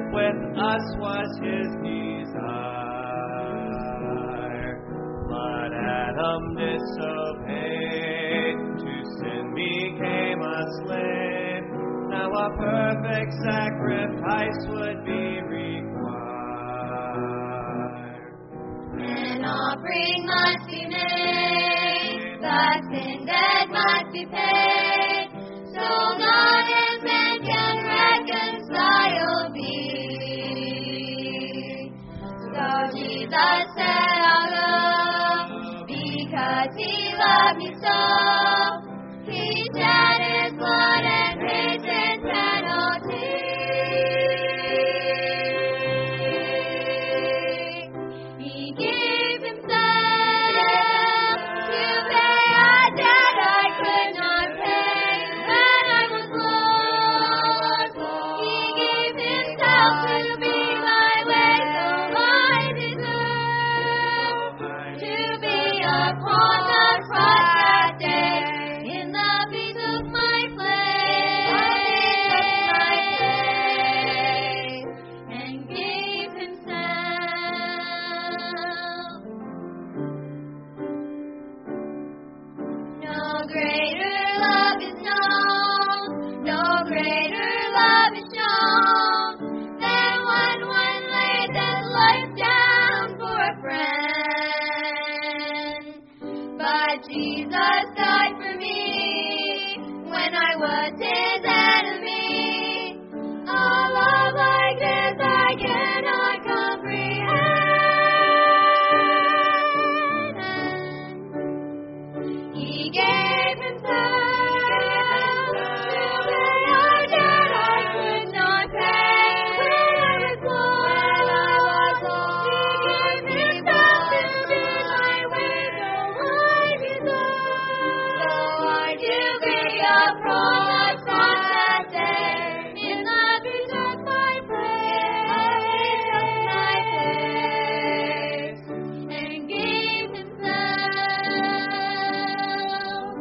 with us was his desire. But Adam disobeyed, to sin became a slave. Now a perfect sacrifice would be required. An offering must be made, the sin debt must be paid, so God and man can reconcile be. So Jesus said, I'll go, because he loved me so. He shed his blood and paid sin penalty. He gave himself to pay a debt I could not pay when I was lost. He gave himself to be my way, so I deserve to be upon the cross that day. In love he took my place and gave himself. No greater love is known, no greater love is shown, than one laid his life down for a friend. But Jesus died for me when I was his enemy. A love like this I cannot comprehend. He gave himself to pay a debt I could not pay when I was lost. He gave himself to be my way, so I deserve. So I do be upon the cross that day. In love he took my place and gave himself.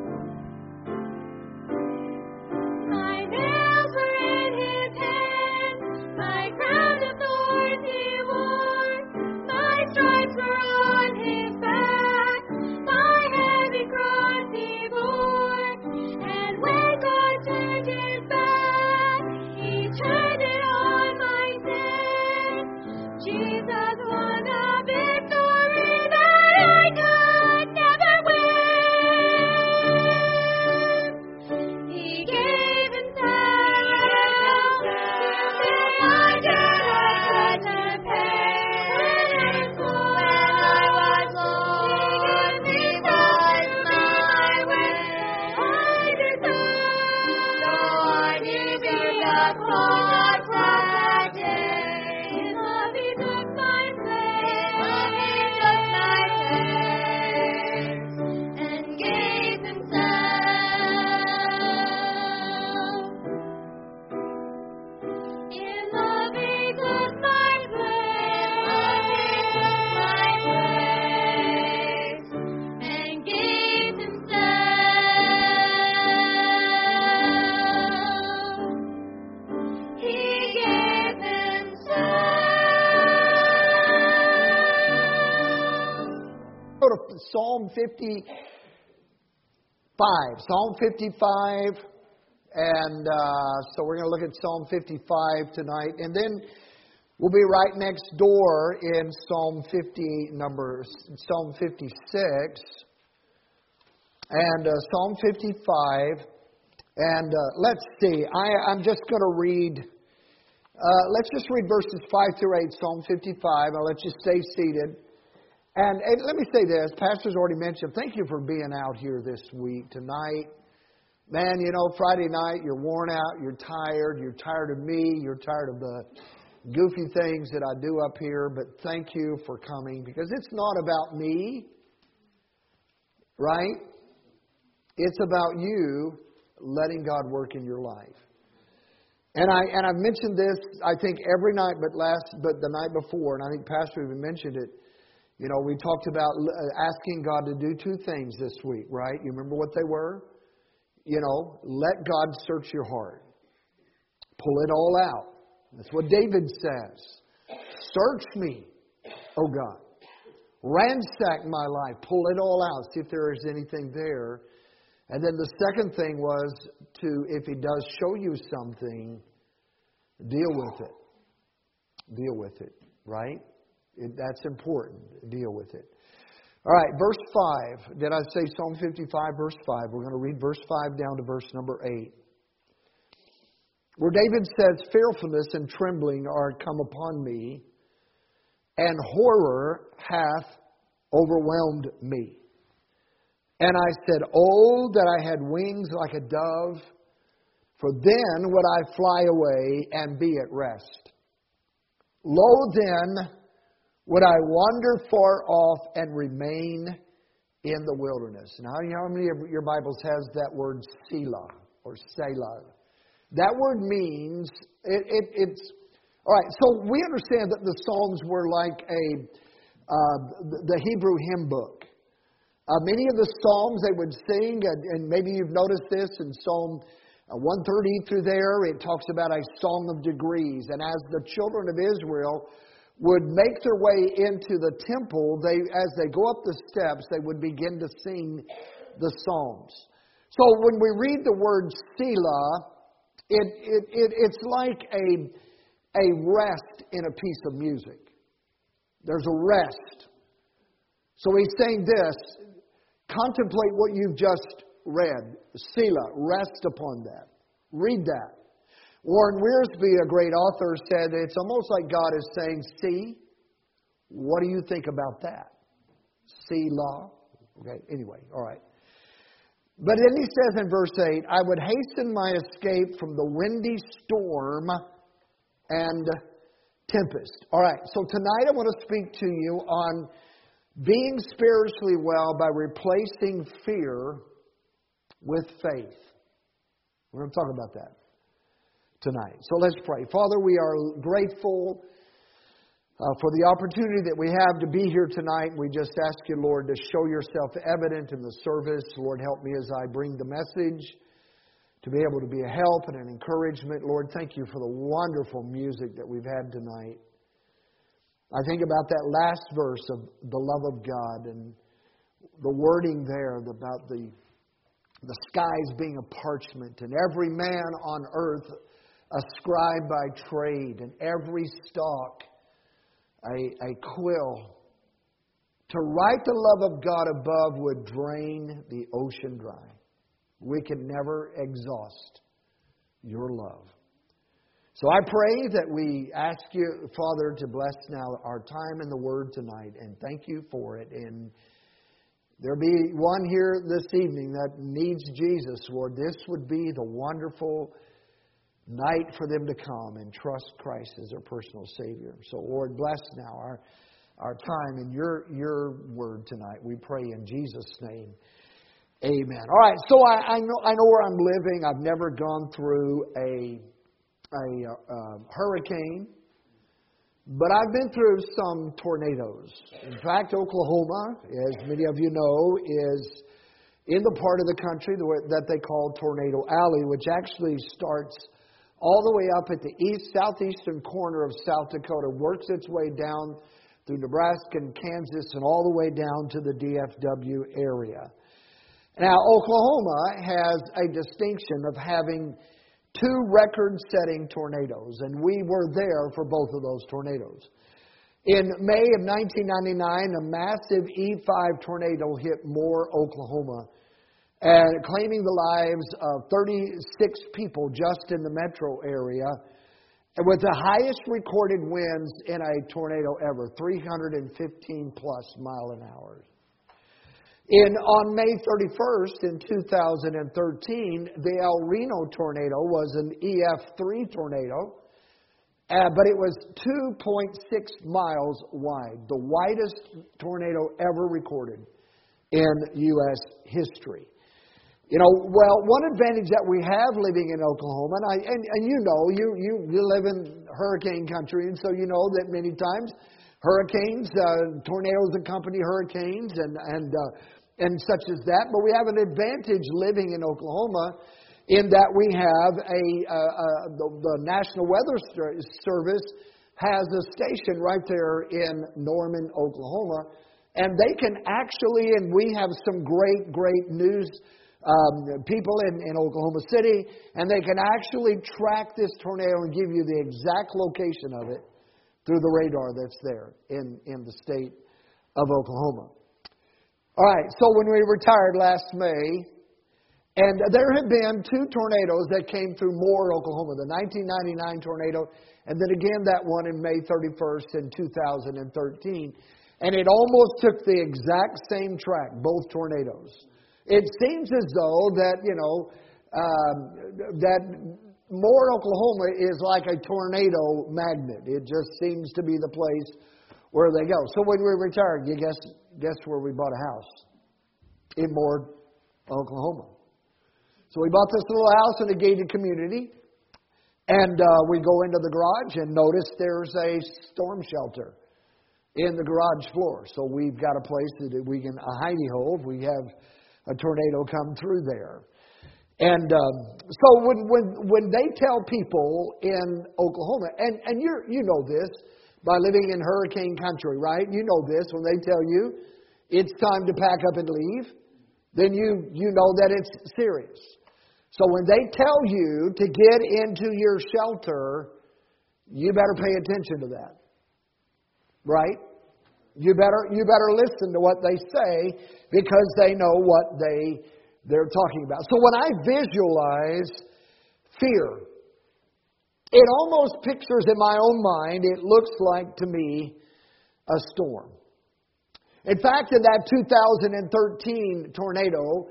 My nails were in his hands, my crown of thorns he wore, my stripes were on his back, my heavy cross he bore. And when God turned his back, he turned it on my sin. Jesus won the victory that I could never win. He gave himself to pay a debt I could not pay when I was lost. He gave himself to be my way, so I deserve. So I did be upon the cross that day. In love he took my place and gave himself. In love he took my place and gave himself. He gave himself. Go to Psalm 55. Psalm 55. And so we're going to look at Psalm 55 tonight. And then we'll be right next door in Psalm 56. And Psalm 55. And let's see. I'm just going to read. Let's just read verses 5 through 8, Psalm 55. I'll let you stay seated. And let me say this. Pastor's already mentioned, thank you for being out here this week, tonight. Man, you know, Friday night, you're worn out, you're tired of me, you're tired of the goofy things that I do up here, but thank you for coming, because it's not about me, right? It's about you letting God work in your life. And I've mentioned this, I think, every night but the night before, and I think Pastor even mentioned it. You know, we talked about asking God to do two things this week, right? You remember what they were? You know, let God search your heart. Pull it all out. That's what David says. Search me, O God. Ransack my life. Pull it all out. See if there is anything there. And then the second thing was to, if He does show you something, deal with it. Deal with it. Right? That's important. Deal with it. All right, verse 5. Did I say Psalm 55, verse 5? We're going to read verse 5 down to verse number 8. Where David says, fearfulness and trembling are come upon me, and horror hath overwhelmed me. And I said, oh, that I had wings like a dove, for then would I fly away and be at rest. Lo, then would I wander far off and remain in the wilderness. Now, you know how many of your Bibles has that word Selah or Selah? That word means, it's, all right, so we understand that the Psalms were like the Hebrew hymn book. Many of the Psalms they would sing, and maybe you've noticed this in Psalm 130 through there, it talks about a song of degrees. And as the children of Israel would make their way into the temple, as they go up the steps, they would begin to sing the Psalms. So when we read the word Selah, it's like a rest in a piece of music. There's a rest. So he's saying this, contemplate what you've just read. Selah, rest upon that. Read that. Warren Wiersbe, a great author, said it's almost like God is saying, see, what do you think about that? Selah. Okay, anyway, all right. But then he says in verse 8, I would hasten my escape from the windy storm and tempest. All right, so tonight I want to speak to you on being spiritually well by replacing fear with faith. We're going to talk about that tonight. So let's pray. Father, we are grateful for the opportunity that we have to be here tonight. We just ask you, Lord, to show yourself evident in the service. Lord, help me as I bring the message to be able to be a help and an encouragement. Lord, thank you for the wonderful music that we've had tonight. I think about that last verse of the love of God and the wording there about the skies being a parchment and every man on earth a scribe by trade and every stalk a quill. To write the love of God above would drain the ocean dry. We can never exhaust your love. So I pray that we ask you, Father, to bless now our time in the Word tonight, and thank you for it. And there be one here this evening that needs Jesus, Lord. This would be the wonderful night for them to come and trust Christ as their personal Savior. So, Lord, bless now our time in your Word tonight. We pray in Jesus' name. Amen. All right, so I know where I'm living. I've never gone through a hurricane, but I've been through some tornadoes. In fact, Oklahoma, as many of you know, is in the part of the country that they call Tornado Alley, which actually starts all the way up at the southeastern corner of South Dakota, works its way down through Nebraska and Kansas and all the way down to the DFW area. Now, Oklahoma has a distinction of having two record-setting tornadoes, and we were there for both of those tornadoes. In May of 1999, a massive E5 tornado hit Moore, Oklahoma, and claiming the lives of 36 people just in the metro area, and with the highest recorded winds in a tornado ever, 315 plus mile an hour. On May 31st in 2013, the El Reno tornado was an EF3 tornado, but it was 2.6 miles wide, the widest tornado ever recorded in U.S. history. You know, well, one advantage that we have living in Oklahoma, and you know, you live in hurricane country, and so you know that many times hurricanes, tornadoes accompany hurricanes and such as that. But we have an advantage living in Oklahoma in that we have the National Weather Service has a station right there in Norman, Oklahoma, and they can actually, and we have some great news people in Oklahoma City, and they can actually track this tornado and give you the exact location of it through the radar that's there in the state of Oklahoma. All right, so when we retired last May, and there have been 2 tornadoes that came through Moore, Oklahoma, the 1999 tornado, and then again that one in May 31st in 2013. And it almost took the exact same track, both tornadoes. It seems as though that, that Moore, Oklahoma is like a tornado magnet. It just seems to be the place where they go. So when we retired, you guess where we bought a house? In Moore, Oklahoma. So we bought this little house in a gated community, and we go into the garage and notice there's a storm shelter in the garage floor. So we've got a place that we can, a hidey hole, if we have a tornado come through there. And so when they tell people in Oklahoma, and you know this by living in hurricane country, right? You know this when they tell you it's time to pack up and leave, then you know that it's serious. So when they tell you to get into your shelter, you better pay attention to that. Right? You better listen to what they say because they know what they're talking about. So when I visualize fear, it almost pictures in my own mind, it looks like to me a storm. In fact, in that 2013 tornado,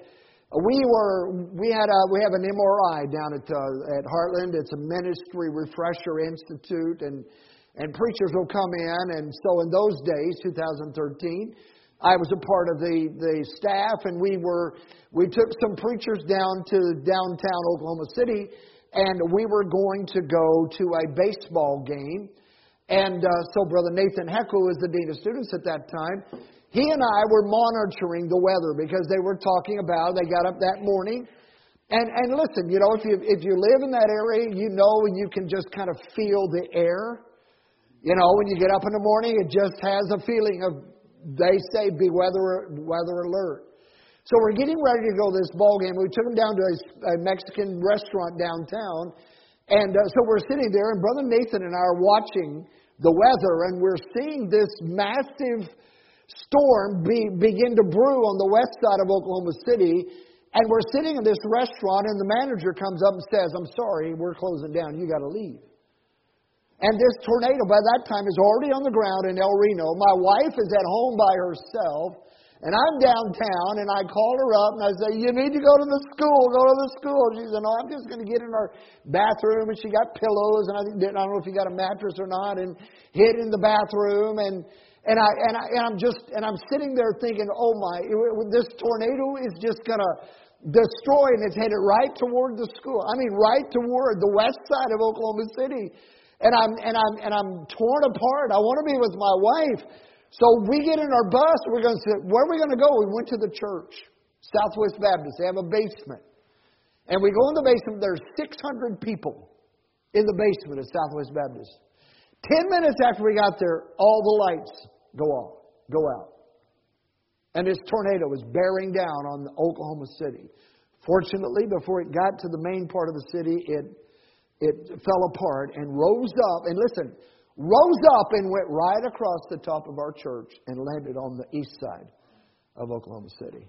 we have an MRI down at Heartland. It's a ministry refresher institute, and preachers will come in. And so in those days, 2013, I was a part of the staff, and we took some preachers down to downtown Oklahoma City, and we were going to go to a baseball game. And so Brother Nathan Heck, who was the dean of students at that time, he and I were monitoring the weather because they were talking about, they got up that morning. And listen, if you live in that area, and you can just kind of feel the air. When you get up in the morning, it just has a feeling of, they say, be weather alert. So we're getting ready to go to this ball game. We took them down to a Mexican restaurant downtown. And so we're sitting there, and Brother Nathan and I are watching the weather, and we're seeing this massive storm begin to brew on the west side of Oklahoma City. And we're sitting in this restaurant, and the manager comes up and says, "I'm sorry, we're closing down. You got to leave." And this tornado, by that time, is already on the ground in El Reno. My wife is at home by herself, and I'm downtown, and I call her up, and I say, "You need to go to the school. Go to the school." She said, "No, I'm just going to get in our bathroom." And she got pillows, and I don't know if you got a mattress or not, and hid in the bathroom, and I'm sitting there thinking, oh my, this tornado is just going to destroy, and it's headed right toward the school. I mean, right toward the west side of Oklahoma City. And I'm torn apart. I want to be with my wife. So we get in our bus. We're going to say, where are we going to go? We went to the church, Southwest Baptist. They have a basement. And we go in the basement. There's 600 people in the basement of Southwest Baptist. 10 minutes after we got there, all the lights go out. And this tornado was bearing down on Oklahoma City. Fortunately, before it got to the main part of the city, it fell apart and rose up. And listen, rose up and went right across the top of our church and landed on the east side of Oklahoma City.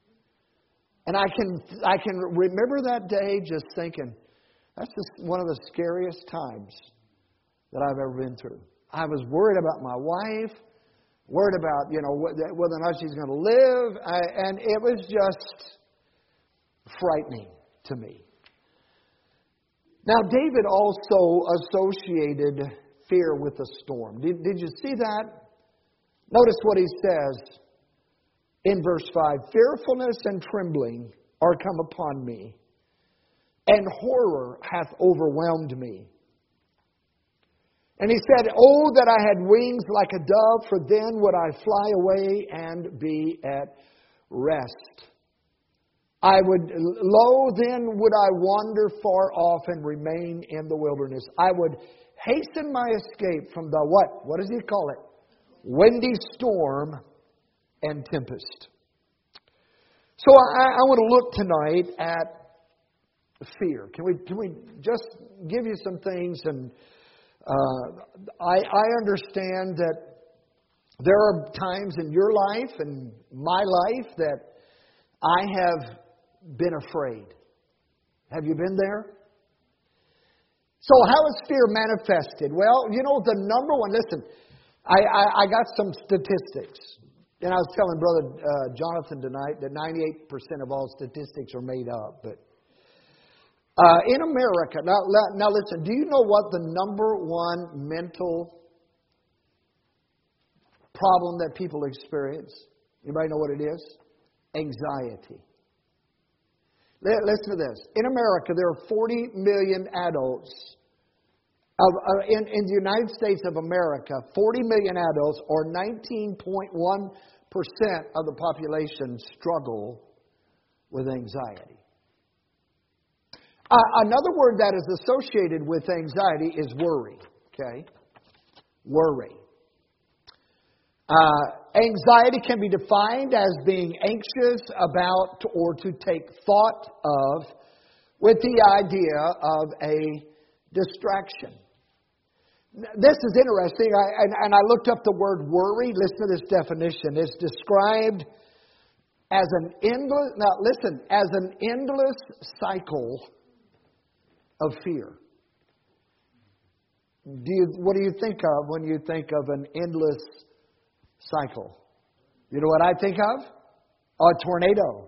And I can remember that day just thinking, that's just one of the scariest times that I've ever been through. I was worried about my wife, worried about, whether or not she's going to live. And it was just frightening to me. Now, David also associated fear with a storm. Did you see that? Notice what he says in verse 5. Fearfulness and trembling are come upon me, and horror hath overwhelmed me. And he said, "Oh, that I had wings like a dove, for then would I fly away and be at rest." Lo, then would I wander far off and remain in the wilderness. I would hasten my escape from the what? What does he call it? Windy storm and tempest. So I want to look tonight at fear. Can we just give you some things? And I understand that there are times in your life and my life that I have been afraid. Have you been there? So how is fear manifested? Well, you know, the number one, listen, I got some statistics. And I was telling Brother Jonathan tonight that 98% of all statistics are made up. But in America, now listen, do you know what the number one mental problem that people experience? Anybody know what it is? Anxiety. Listen to this. In America, there are 40 million adults. In the United States of America, 40 million adults, or 19.1% of the population, struggle with anxiety. Another word that is associated with anxiety is worry. Okay? Worry. Anxiety can be defined as being anxious about or to take thought of with the idea of a distraction. This is interesting, and I looked up the word worry. Listen to this definition. It's described as an endless, now listen, as an endless cycle of fear. What do you think of when you think of an endless cycle? You know what I think of? A tornado.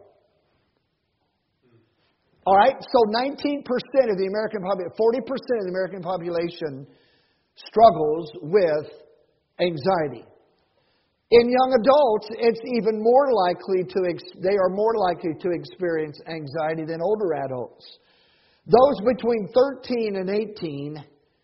All right, so 19% of the American population, 40% of the American population struggles with anxiety. In young adults, it's even more likely they are more likely to experience anxiety than older adults. Those between 13 and 18,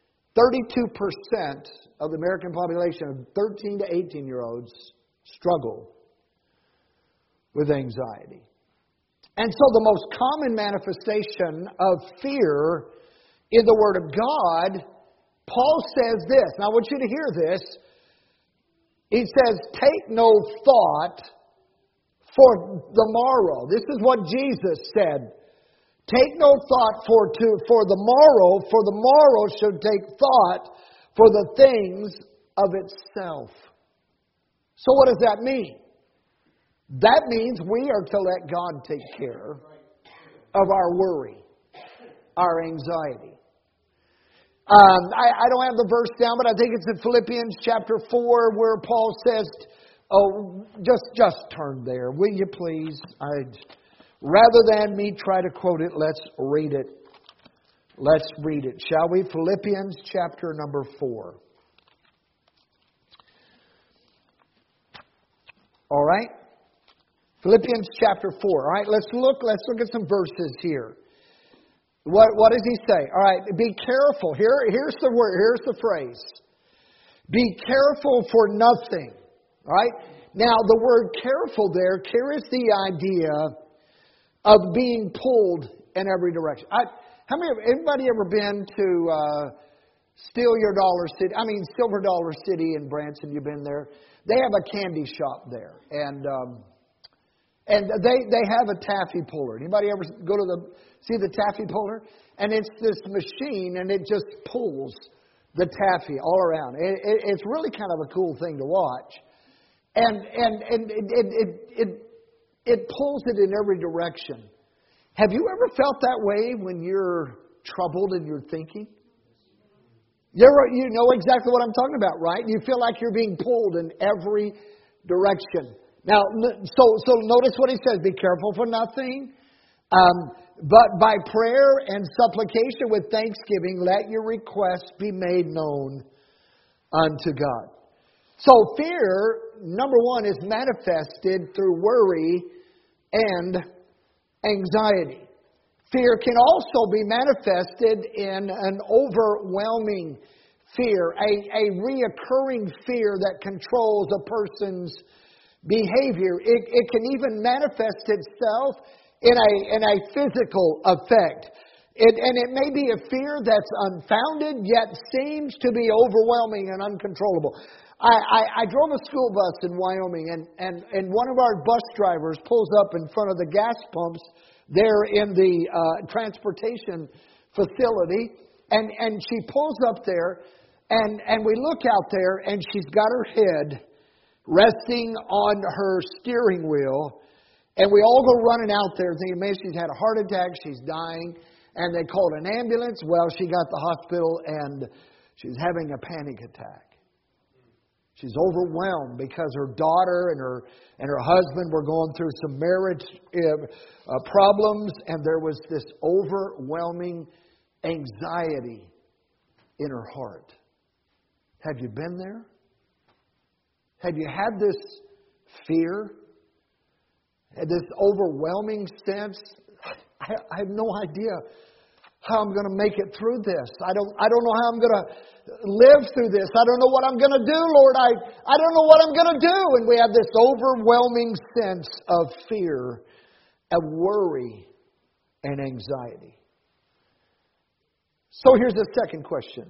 32% of the American population of 13 to 18-year-olds struggle with anxiety. And so the most common manifestation of fear in the Word of God, Paul says this. Now I want you to hear this. He says, take no thought for the morrow. This is what Jesus said. Take no thought for the morrow, for the morrow should take thought for the things of itself. So what does that mean? That means we are to let God take care of our worry, our anxiety. I don't have the verse down, but I think it's in Philippians chapter 4 where Paul says, just turn there, will you please? Rather than me try to quote it, let's read it. Let's read it, shall we? Philippians chapter number 4. All right? Philippians chapter 4. All right, let's look at some verses here. What does he say? All right, be careful. Here's the word, here's the phrase. Be careful for nothing. All right? Now, the word careful there carries the idea of being pulled in every direction. Anybody ever been to Silver Dollar City in Branson? You've been there? They have a candy shop there, and they have a taffy puller. Anybody ever go to see the taffy puller? And it's this machine, and it just pulls the taffy all around. It's really kind of a cool thing to watch, and it pulls it in every direction. Have you ever felt that way when you're troubled in your thinking? You know exactly what I'm talking about, right? You feel like you're being pulled in every direction. Now, so notice what he says. Be careful for nothing, but by prayer and supplication with thanksgiving, let your requests be made known unto God. So fear, number one, is manifested through worry and anxiety. Fear can also be manifested in an overwhelming fear, a reoccurring fear that controls a person's behavior. It can even manifest itself in a physical effect. And it may be a fear that's unfounded, yet seems to be overwhelming and uncontrollable. I drove a school bus in Wyoming, and one of our bus drivers pulls up in front of the gas pumps there in the transportation facility, and she pulls up there, and we look out there, and she's got her head resting on her steering wheel, and we all go running out there thinking, man, she's had a heart attack, she's dying, and they called an ambulance. Well, she got to the hospital, and she's having a panic attack. She's overwhelmed because her daughter and her husband were going through some marriage problems, and there was this overwhelming anxiety in her heart. Have you been there? Have you had this fear? This overwhelming sense? I have no idea how I'm going to make it through this. I don't know how I'm going to live through this. I don't know what I'm going to do, Lord. I don't know what I'm going to do. And we have this overwhelming sense of fear, of worry, and anxiety. So here's the second question.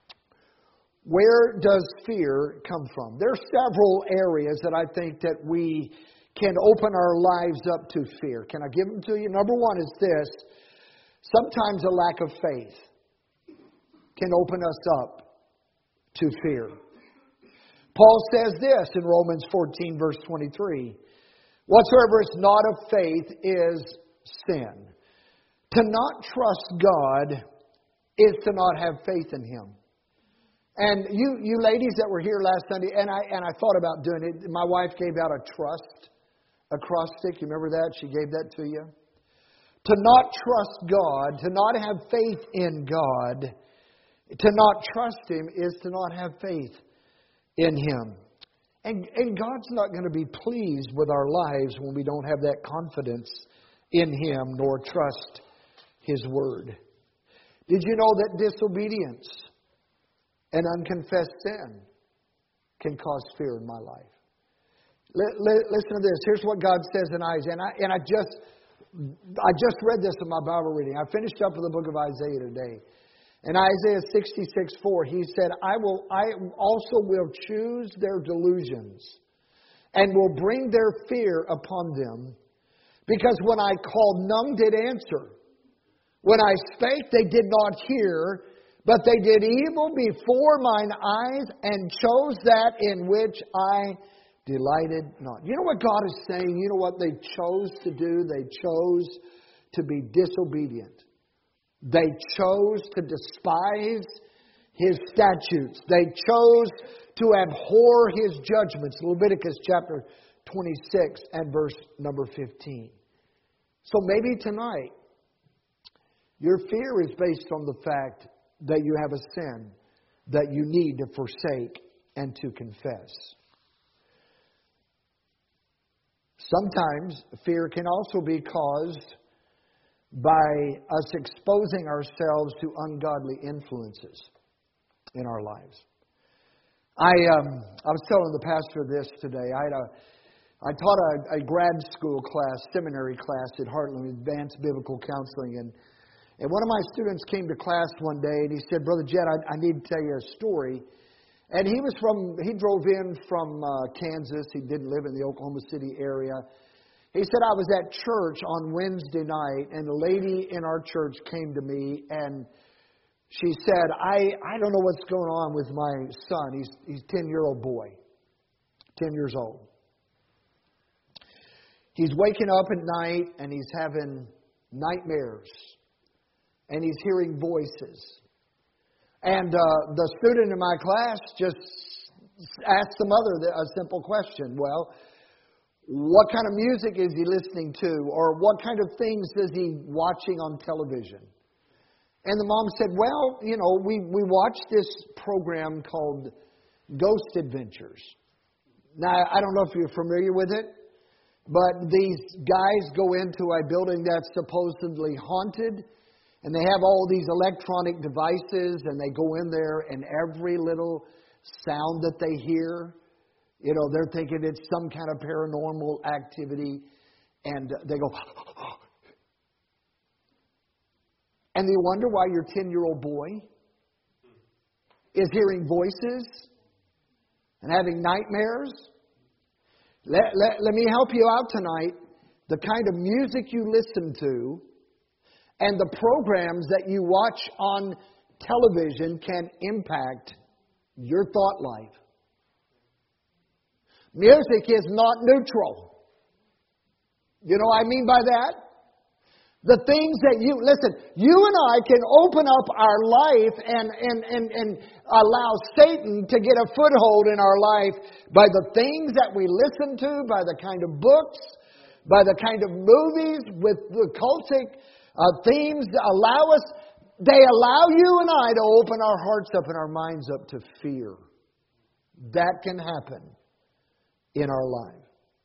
Where does fear come from? There are several areas that I think that we can open our lives up to fear. Can I give them to you? Number one is this. Sometimes a lack of faith can open us up to fear. Paul says this in Romans 14, verse 23. Whatsoever is not of faith is sin. To not trust God is to not have faith in Him. And you ladies that were here last Sunday, and I thought about doing it. My wife gave out a trust acrostic. You remember that? She gave that to you. To not trust God, to not have faith in God, to not trust Him is to not have faith in Him. And God's not going to be pleased with our lives when we don't have that confidence in Him nor trust His Word. Did you know that disobedience and unconfessed sin can cause fear in my life? Listen to this. Here's what God says in Isaiah. And I just read this in my Bible reading. I finished up with the book of Isaiah today. In Isaiah 66:4, He said, I also will choose their delusions and will bring their fear upon them. Because when I called, none did answer. When I spake, they did not hear. But they did evil before mine eyes and chose that in which I delighted not. You know what God is saying? You know what they chose to do? They chose to be disobedient. They chose to despise His statutes. They chose to abhor His judgments. Leviticus chapter 26 and verse number 15. So maybe tonight, your fear is based on the fact that you have a sin that you need to forsake and to confess. Sometimes fear can also be caused by us exposing ourselves to ungodly influences in our lives. I was telling the pastor this today. I taught a grad school class, seminary class at Heartland, Advanced Biblical Counseling, and one of my students came to class one day and he said, Brother Jed, I need to tell you a story. And he drove in from Kansas. He didn't live in the Oklahoma City area. He said, I was at church on Wednesday night, and a lady in our church came to me, and she said, I don't know what's going on with my son. He's a 10-year-old boy, 10 years old. He's waking up at night, and he's having nightmares, and he's hearing voices. And the student in my class just asked the mother a simple question. Well, what kind of music is he listening to? Or what kind of things is he watching on television? And the mom said, well, you know, we watched this program called Ghost Adventures. Now, I don't know if you're familiar with it, but these guys go into a building that's supposedly haunted, and they have all these electronic devices, and they go in there, and every little sound that they hear, you know, they're thinking it's some kind of paranormal activity, and they go, And you wonder why your 10-year-old boy is hearing voices and having nightmares. Let me help you out tonight. The kind of music you listen to and the programs that you watch on television can impact your thought life. Music is not neutral. You know what I mean by that? The things that listen, you and I can open up our life and allow Satan to get a foothold in our life by the things that we listen to, by the kind of books, by the kind of movies with the cultic themes that they allow you and I to open our hearts up and our minds up to fear. That can happen in our life.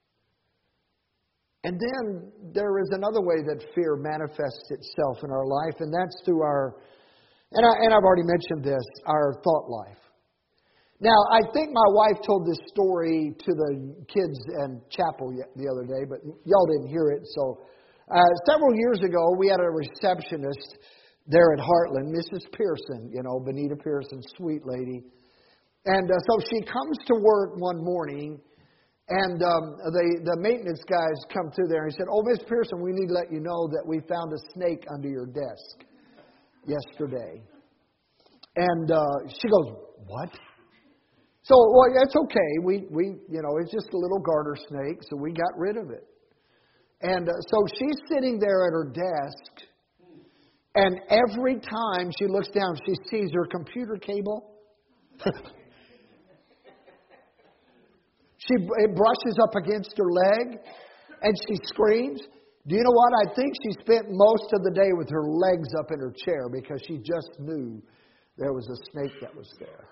And then there is another way that fear manifests itself in our life, and that's through and I've already mentioned this, our thought life. Now, I think my wife told this story to the kids in chapel the other day, but y'all didn't hear it. So several years ago, we had a receptionist there at Heartland, Mrs. Pearson, Benita Pearson, sweet lady. And so she comes to work one morning, and the maintenance guys come through there and he said, "Oh, Miss Pearson, we need to let you know that we found a snake under your desk yesterday." And she goes, "What?" So, well, that's okay. We it's just a little garter snake, so we got rid of it. And so she's sitting there at her desk, and every time she looks down, she sees her computer cable. It brushes up against her leg, and she screams. Do you know what? I think she spent most of the day with her legs up in her chair because she just knew there was a snake that was there.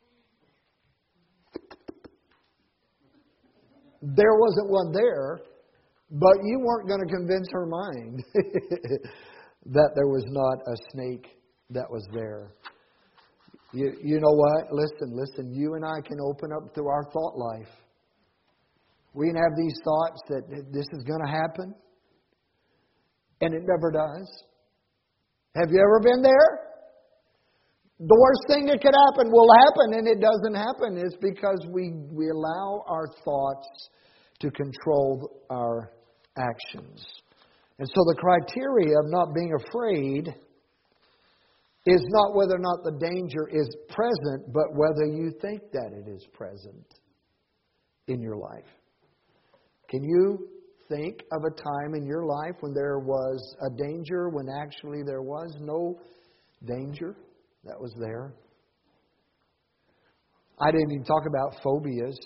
There wasn't one there, but you weren't going to convince her mind that there was not a snake that was there. You know what? Listen. You and I can open up through our thought life. We can have these thoughts that this is going to happen, and it never does. Have you ever been there? The worst thing that could happen will happen, and it doesn't happen. It's because we allow our thoughts to control our actions. And so the criteria of not being afraid is not whether or not the danger is present, but whether you think that it is present in your life. Can you think of a time in your life when there was a danger when actually there was no danger that was there? I didn't even talk about phobias.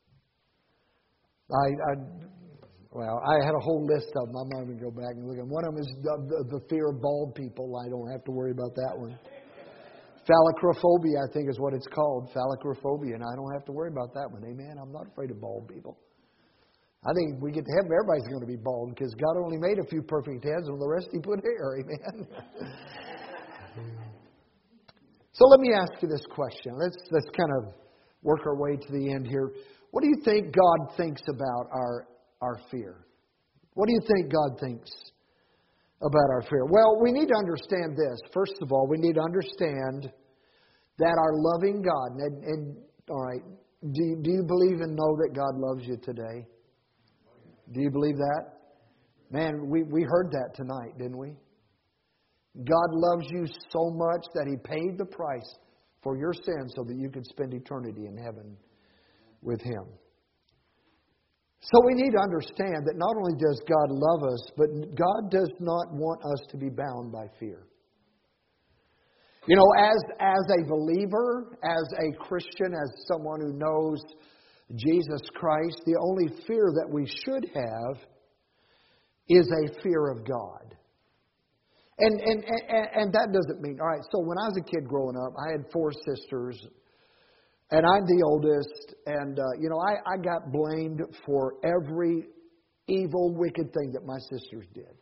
I had a whole list of them. I'm not going to go back and look at them. One of them is the fear of bald people. I don't have to worry about that one. Phalacrophobia, I think is what it's called. Phalacrophobia, and I don't have to worry about that one. Amen. I'm not afraid of bald people. I think we get to heaven, everybody's going to be bald because God only made a few perfect heads and the rest He put hair. Amen. So let me ask you this question. Let's kind of work our way to the end here. What do you think God thinks about our fear? What do you think God thinks about our fear? Well, we need to understand this. First of all, we need to understand that our loving God, and all right, do you believe and know that God loves you today? Do you believe that? Man, we heard that tonight, didn't we? God loves you so much that He paid the price for your sins so that you could spend eternity in heaven with Him. So we need to understand that not only does God love us, but God does not want us to be bound by fear. You know, as a believer, as a Christian, as someone who knows Jesus Christ, the only fear that we should have is a fear of God. And that doesn't mean, all right, so when I was a kid growing up, I had 4 sisters, and I'm the oldest, and, I got blamed for every evil, wicked thing that my sisters did.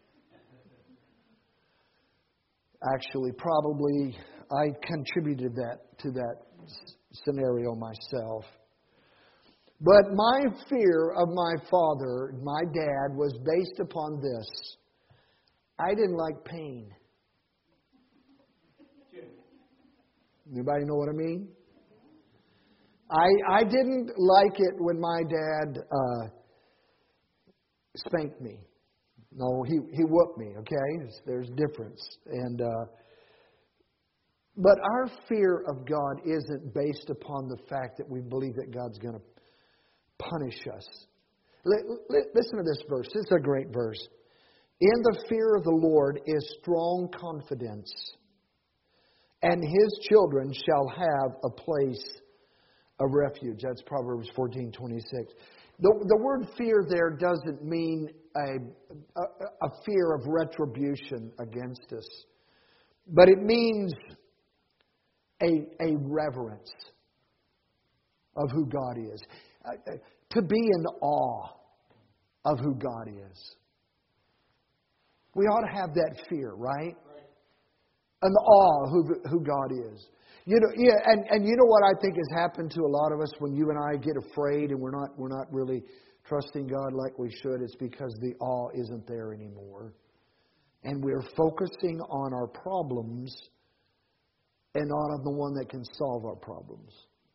Actually, probably I contributed to that scenario myself. But my fear of my father, my dad, was based upon this. I didn't like pain. Anybody know what I mean? I didn't like it when my dad spanked me. No, he whooped me, okay? There's difference. But our fear of God isn't based upon the fact that we believe that God's going to punish us. Listen to this verse. This is a great verse. In the fear of the Lord is strong confidence, and His children shall have a place of refuge. That's Proverbs 14:26. The word fear there doesn't mean a fear of retribution against us, but it means a reverence of who God is. To be in awe of who God is. We ought to have that fear, right? An awe of who God is. You know, yeah, and you know what I think has happened to a lot of us when you and I get afraid and we're not really trusting God like we should. It's because the awe isn't there anymore, and we're focusing on our problems and not on the one that can solve our problems.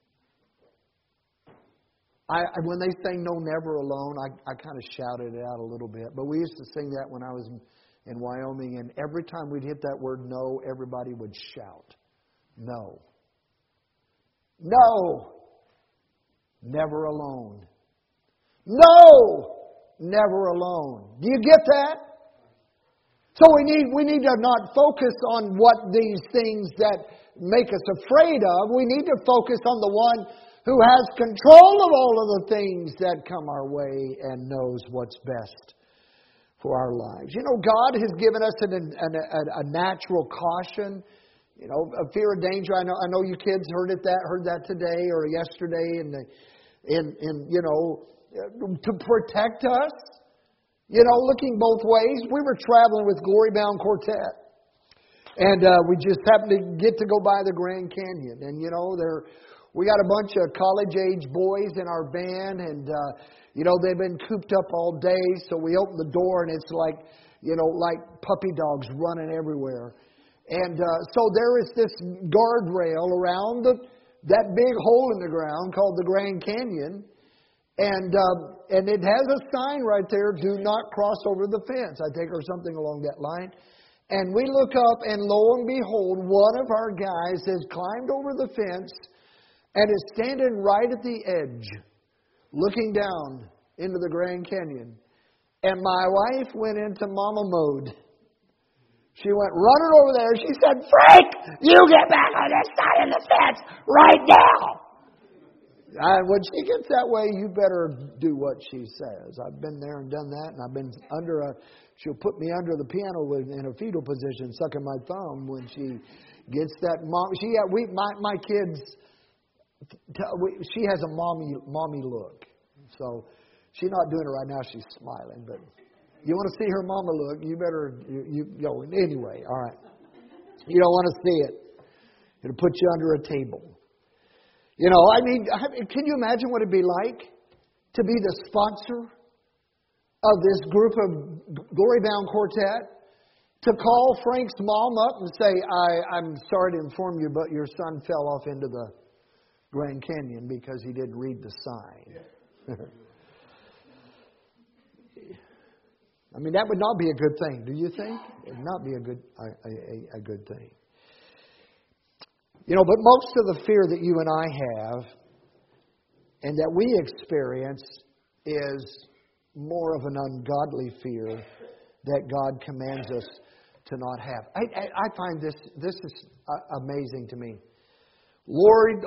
When they sang "No, Never Alone," I kind of shouted it out a little bit. But we used to sing that when I was in Wyoming, and every time we'd hit that word "no," everybody would shout, "No. No. Never alone. No. Never alone." Do you get that? So we need to not focus on what these things that make us afraid of. We need to focus on the one who has control of all of the things that come our way and knows what's best for our lives. You know, God has given us a natural caution, you know, a fear of danger. I know you kids heard that today or yesterday, in you know, to protect us. You know, looking both ways. We were traveling with Glory Bound Quartet, and we just happened to get to go by the Grand Canyon, and you know we got a bunch of college-age boys in our van, and, you know, they've been cooped up all day, so we open the door, and it's like, you know, like puppy dogs running everywhere. And so there is this guardrail around that big hole in the ground called the Grand Canyon, and it has a sign right there, "Do not cross over the fence," I think, or something along that line. And we look up, and lo and behold, one of our guys has climbed over the fence and is standing right at the edge, looking down into the Grand Canyon. And my wife went into mama mode. She went running over there. She said, "Frank, you get back on this side of the fence right now." When she gets that way, you better do what she says. I've been there and done that, and I've been she'll put me under the piano in a fetal position, sucking my thumb when she gets that. My kids. She has a mommy look. So she's not doing it right now. She's smiling. But you want to see her mama look, you better, anyway, all right. You don't want to see it. It'll put you under a table. You know, I mean, can you imagine what it'd be like to be the sponsor of this group of Glory Bound Quartet? To call Frank's mom up and say, I'm sorry to inform you, but your son fell off into the Grand Canyon because he didn't read the sign. I mean, that would not be a good thing, do you think? It would not be a good thing. You know, but most of the fear that you and I have and that we experience is more of an ungodly fear that God commands us to not have. I find this is amazing to me. Lloyd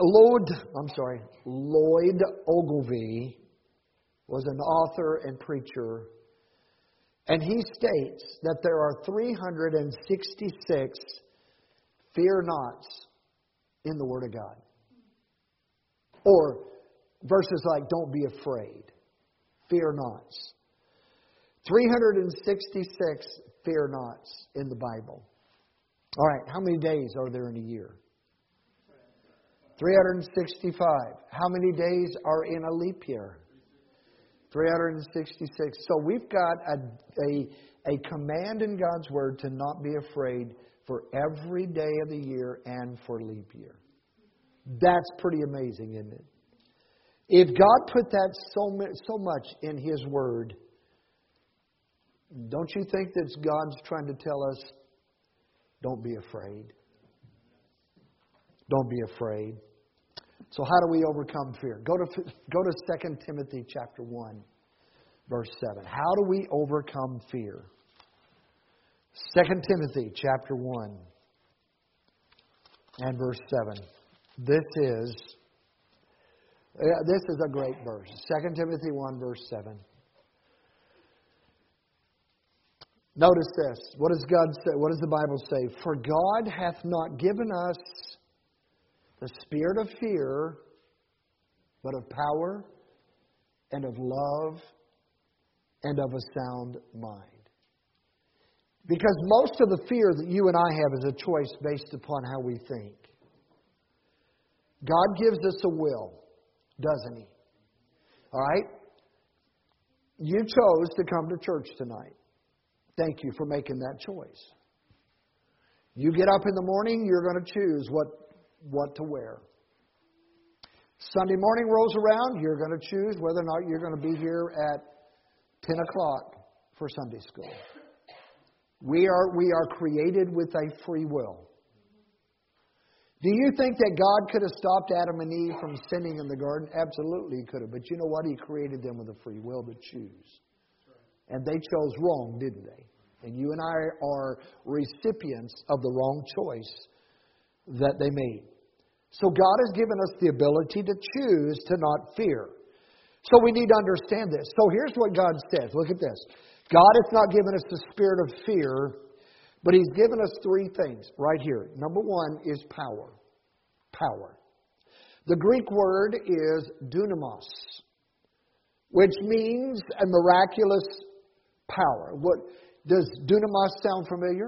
Ogilvie was an author and preacher, and he states that there are 366 fear nots in the Word of God. Or verses like, "Don't be afraid." Fear nots. 366 fear nots in the Bible. All right, how many days are there in a year? 365. How many days are in a leap year? 366. So we've got a command in God's Word to not be afraid for every day of the year and for leap year. That's pretty amazing, isn't it? If God put that so much in His Word, don't you think that God's trying to tell us, don't be afraid? Don't be afraid. So how do we overcome fear? Go to 2 Timothy chapter 1, verse 7. How do we overcome fear? 2 Timothy chapter 1 and verse 7. This is a great verse. 2 Timothy 1, verse 7. Notice this. What does God say? What does the Bible say? For God hath not given us the spirit of fear, but of power and of love and of a sound mind. Because most of the fear that you and I have is a choice based upon how we think. God gives us a will, doesn't He? All right? You chose to come to church tonight. Thank you for making that choice. You get up in the morning, you're going to choose what to wear. Sunday morning rolls around, you're going to choose whether or not you're going to be here at 10 o'clock for Sunday school. We are created with a free will. Do you think that God could have stopped Adam and Eve from sinning in the garden? Absolutely He could have. But you know what? He created them with a free will to choose. And they chose wrong, didn't they? And you and I are recipients of the wrong choice that they made. So God has given us the ability to choose to not fear. So we need to understand this. So here's what God says. Look at this. God has not given us the spirit of fear, but He's given us three things right here. Number one is power. Power. The Greek word is dunamos, which means a miraculous power. What does dunamos sound familiar?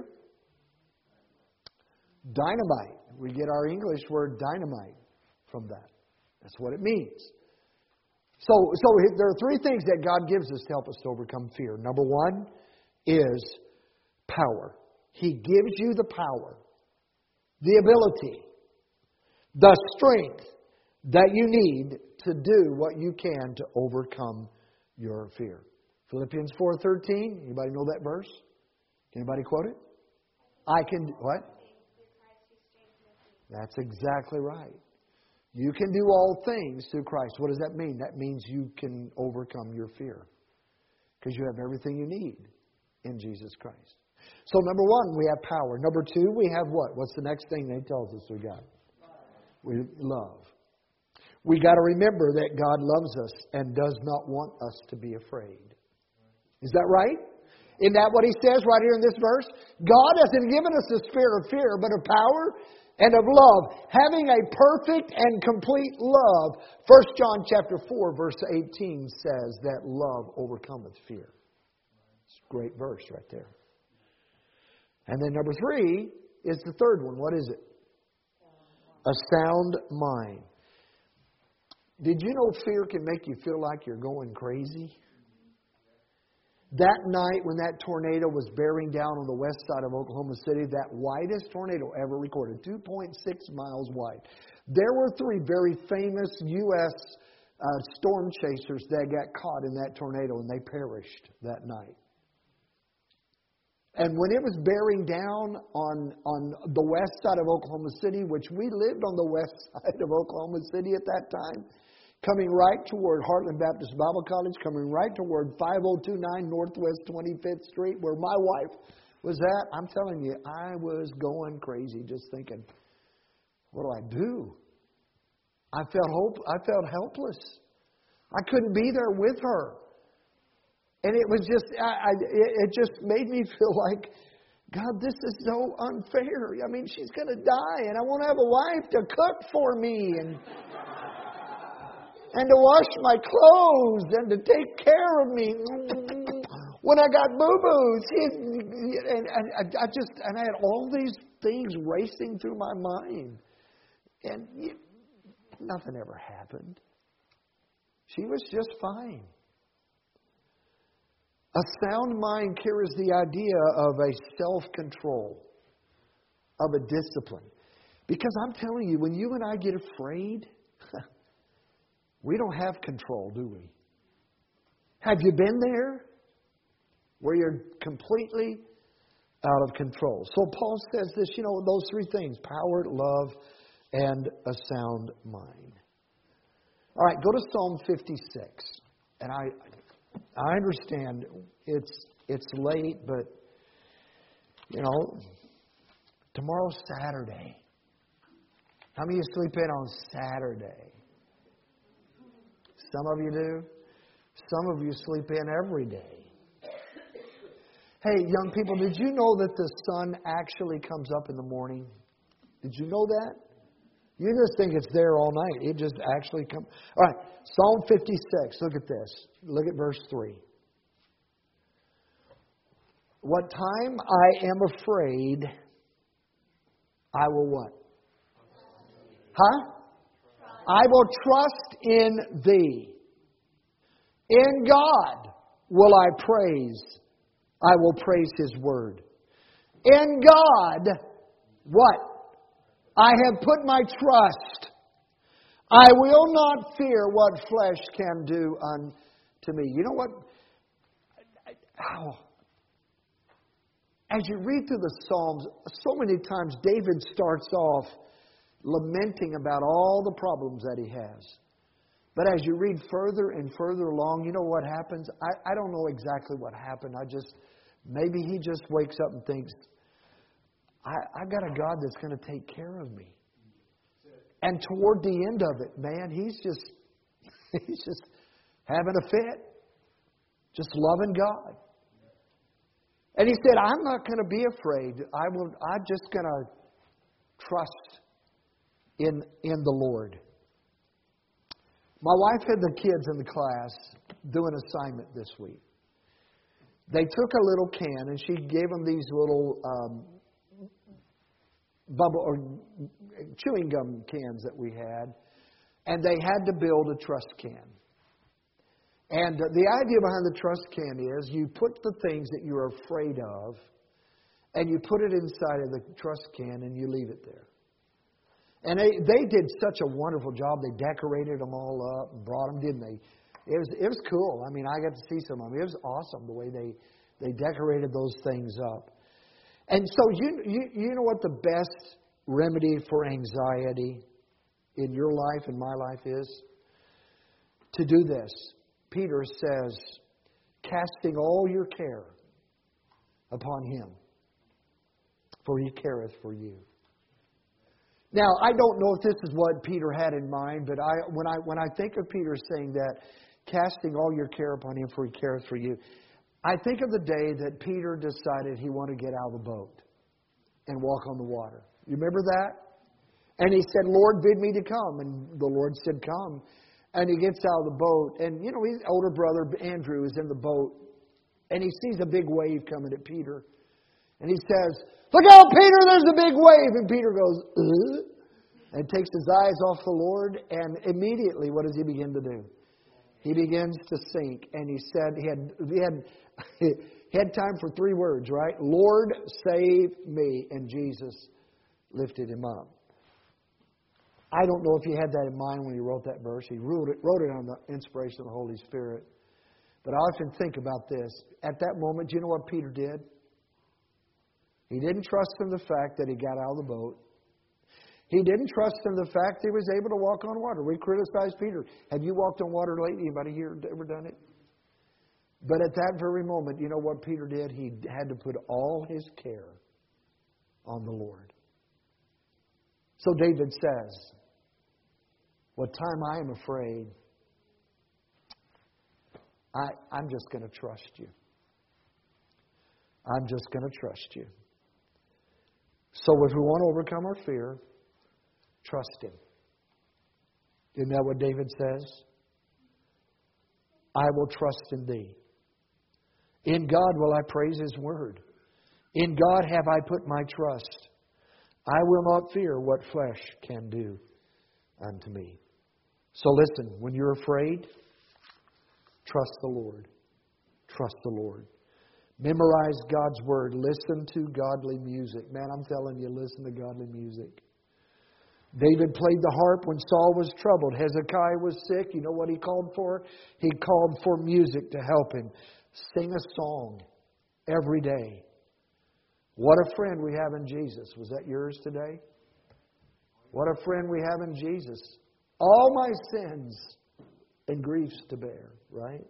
Dynamite. We get our English word dynamite from that. That's what it means. So there are three things that God gives us to help us to overcome fear. Number one is power. He gives you the power, the ability, the strength that you need to do what you can to overcome your fear. Philippians 4:13. Anybody know that verse? Anybody quote it? I can, what? That's exactly right. You can do all things through Christ. What does that mean? That means you can overcome your fear. Because you have everything you need in Jesus Christ. So number one, we have power. Number two, we have what? What's the next thing that He tells us we got? We love. We got to remember that God loves us and does not want us to be afraid. Is that right? Isn't that what He says right here in this verse? God hasn't given us the spirit of fear, but of power and of love, having a perfect and complete love. 1 John chapter 4, verse 18 says that love overcometh fear. It's a great verse right there. And then number three is the third one. What is it? A sound mind. Did you know fear can make you feel like you're going crazy? That night when that tornado was bearing down on the west side of Oklahoma City, that widest tornado ever recorded, 2.6 miles wide. There were three very famous U.S. Storm chasers that got caught in that tornado, and they perished that night. And when it was bearing down on the west side of Oklahoma City, which we lived on the west side of Oklahoma City at that time, coming right toward Heartland Baptist Bible College, coming right toward 5029 Northwest 25th Street, where my wife was at, I'm telling you, I was going crazy just thinking, what do I do? I felt helpless. I couldn't be there with her. And it was just, it just made me feel like, God, this is so unfair. I mean, she's going to die, and I want to have a wife to cook for me and to wash my clothes and to take care of me when I got boo-boos. And I had all these things racing through my mind. And nothing ever happened. She was just fine. A sound mind carries the idea of a self-control, of a discipline. Because I'm telling you, when you and I get afraid, we don't have control, do we? Have you been there? Where you're completely out of control. So Paul says this, those three things: power, love, and a sound mind. All right, go to Psalm 56. And I understand it's late, but tomorrow's Saturday. How many of you sleep in on Saturday? Some of you do. Some of you sleep in every day. Hey, young people, did you know that the sun actually comes up in the morning? Did you know that? You just think it's there all night. It just actually comes. All right, Psalm 56. Look at this. Look at verse 3. What time I am afraid, I will what? Huh? I will trust in Thee. In God will I praise. I will praise His word. In God, what? I have put my trust. I will not fear what flesh can do unto me. You know what? As you read through the Psalms, so many times David starts off lamenting about all the problems that he has. But as you read further and further along, you know what happens? I don't know exactly what happened. Maybe he just wakes up and thinks, I've got a God that's going to take care of me. And toward the end of it, man, he's just having a fit. Just loving God. And he said, I'm not going to be afraid. I'm just going to trust in the Lord. My wife had the kids in the class do an assignment this week. They took a little can and she gave them these little bubble or chewing gum cans that we had, and they had to build a trust can. And the idea behind the trust can is you put the things that you're afraid of and you put it inside of the trust can and you leave it there. And they did such a wonderful job. They decorated them all up and brought them, didn't they? It was cool. I mean, I got to see some of them. It was awesome the way they decorated those things up. And so you know what the best remedy for anxiety in your life and my life is? To do this. Peter says, casting all your care upon Him, for He careth for you. Now, I don't know if this is what Peter had in mind, but when I think of Peter saying that, casting all your care upon Him, for He careth for you, I think of the day that Peter decided he wanted to get out of the boat and walk on the water. You remember that? And he said, Lord, bid me to come. And the Lord said, come. And he gets out of the boat. And, his older brother, Andrew, is in the boat. And he sees a big wave coming at Peter. And he says, look out, Peter, there's a big wave. And Peter goes, and takes his eyes off the Lord. And immediately, what does he begin to do? He begins to sink. And he said, he had time for 3 words, right? Lord, save me. And Jesus lifted him up. I don't know if he had that in mind when he wrote that verse. He wrote it on the inspiration of the Holy Spirit. But I often think about this. At that moment, do you know what Peter did? He didn't trust in the fact that he got out of the boat. He didn't trust in the fact that he was able to walk on water. We criticize Peter. Have you walked on water lately? Anybody here ever done it? But at that very moment, you know what Peter did? He had to put all his care on the Lord. So David says, what time I am afraid, I'm just going to trust you. I'm just going to trust you. So if we want to overcome our fear, trust Him. Isn't that what David says? I will trust in Thee. In God will I praise His word. In God have I put my trust. I will not fear what flesh can do unto me. So listen, when you're afraid, trust the Lord. Trust the Lord. Memorize God's Word. Listen to godly music. Man, I'm telling you, listen to godly music. David played the harp when Saul was troubled. Hezekiah was sick. You know what he called for? He called for music to help him. Sing a song every day. What a friend we have in Jesus. Was that yours today? What a friend we have in Jesus. All my sins and griefs to bear, right?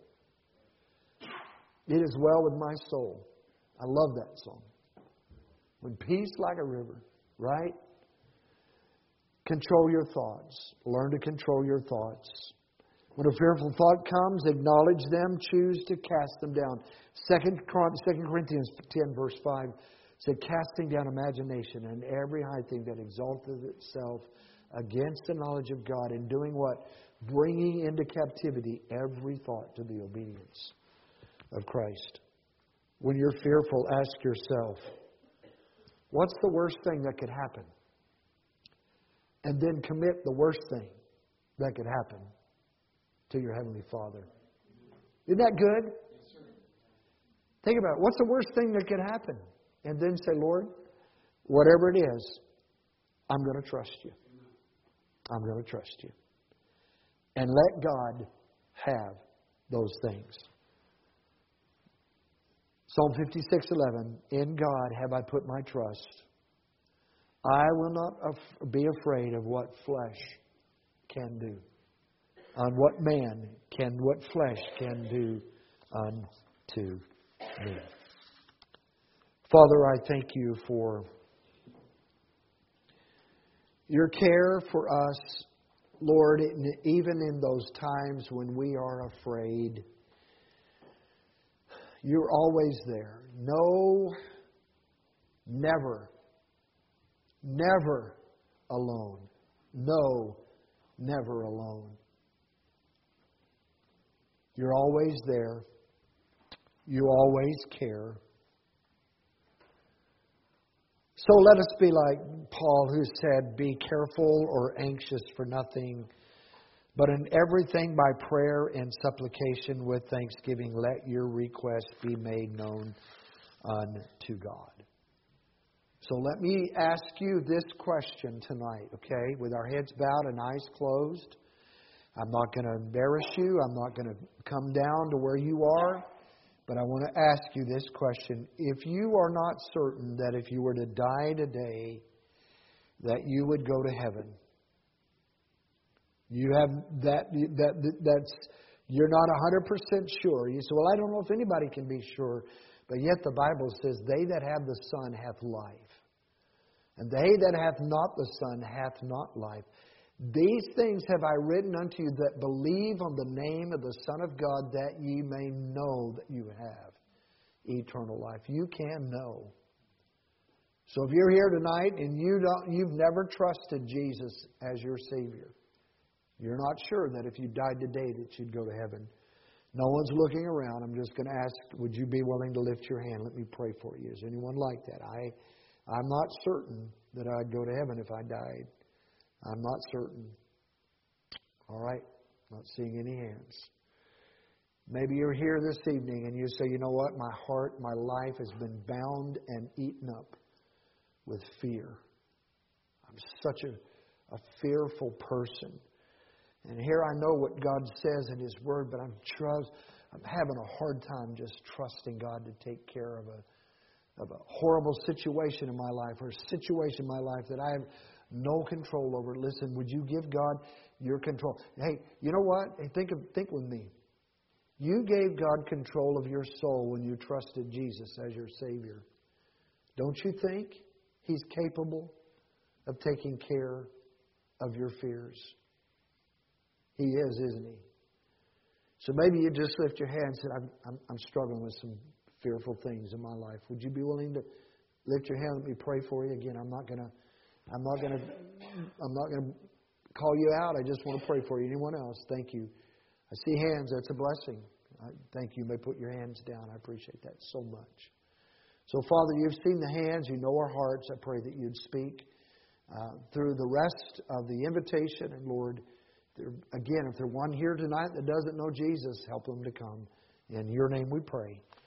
It is well with my soul. I love that song. When peace like a river, right? Control your thoughts. Learn to control your thoughts. When a fearful thought comes, acknowledge them, choose to cast them down. 2 Corinthians 10 verse 5 said, casting down imagination and every high thing that exalteth itself against the knowledge of God, and doing what? Bringing into captivity every thought to the obedience of Christ. When you're fearful, ask yourself, what's the worst thing that could happen? And then commit the worst thing that could happen to your Heavenly Father. Isn't that good? Think about it. What's the worst thing that could happen? And then say, Lord, whatever it is, I'm going to trust you. I'm going to trust you. And let God have those things. Psalm 56:11. In God have I put my trust. I will not be afraid of what flesh can do. On what flesh can do unto me. Father, I thank you for your care for us, Lord, even in those times when we are afraid. You're always there. No, never alone. No, never alone. You're always there. You always care. So let us be like Paul, who said, be careful or anxious for nothing, but in everything by prayer and supplication with thanksgiving, let your requests be made known unto God. So let me ask you this question tonight, okay? With our heads bowed and eyes closed. I'm not going to embarrass you. I'm not going to come down to where you are. But I want to ask you this question. If you are not certain that if you were to die today, that you would go to heaven. You have that's you're not 100% sure. You say, well, I don't know if anybody can be sure. But yet the Bible says, they that have the Son hath life. And they that hath not the Son hath not life. These things have I written unto you that believe on the name of the Son of God, that ye may know that you have eternal life. You can know. So if you're here tonight and you've never trusted Jesus as your Savior, you're not sure that if you died today that you'd go to heaven. No one's looking around. I'm just going to ask, would you be willing to lift your hand? Let me pray for you. Is anyone like that? I'm not certain that I'd go to heaven if I died. I'm not certain. All right. Not seeing any hands. Maybe you're here this evening and you say, you know what? My heart, my life has been bound and eaten up with fear. I'm such a fearful person. And here I know what God says in His Word, but I'm having a hard time just trusting God to take care of a horrible situation in my life, or a situation in my life that I have no control over. Listen, would you give God your control? Hey, you know what? Hey, think with me. You gave God control of your soul when you trusted Jesus as your Savior. Don't you think He's capable of taking care of your fears? He is, isn't He? So maybe you just lift your hand and say, I'm struggling with some fearful things in my life. Would you be willing to lift your hand? Let me pray for you. Again, I'm not going to call you out. I just want to pray for you. Anyone else? Thank you. I see hands. That's a blessing. Thank you. You may put your hands down. I appreciate that so much. So, Father, you've seen the hands. You know our hearts. I pray that you'd speak through the rest of the invitation. And, Lord, again, if there's one here tonight that doesn't know Jesus, help them to come. In your name we pray.